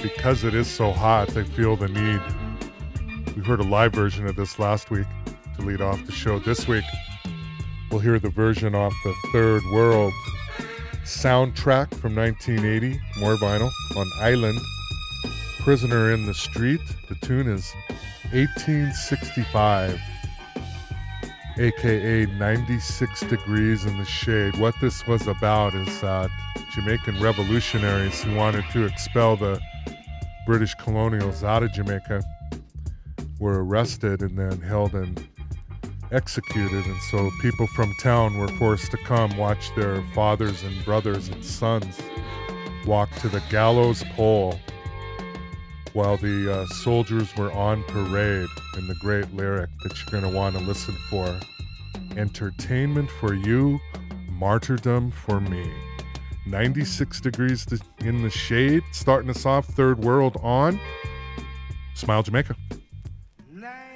because it is so hot, they feel the need. We heard a live version of this last week to lead off the show. This week, we'll hear the version off the Third World soundtrack from 1980, more vinyl, on Island. Prisoner in the Street. The tune is 1865, aka 96 Degrees in the Shade. What this was about is Jamaican revolutionaries who wanted to expel the British colonials out of Jamaica were arrested and then held and executed, and so people from town were forced to come watch their fathers and brothers and sons walk to the gallows pole while the soldiers were on parade. In the great lyric that you're going to want to listen for: entertainment for you, martyrdom for me. 96 Degrees in the Shade, starting us off. Third World on Smile Jamaica.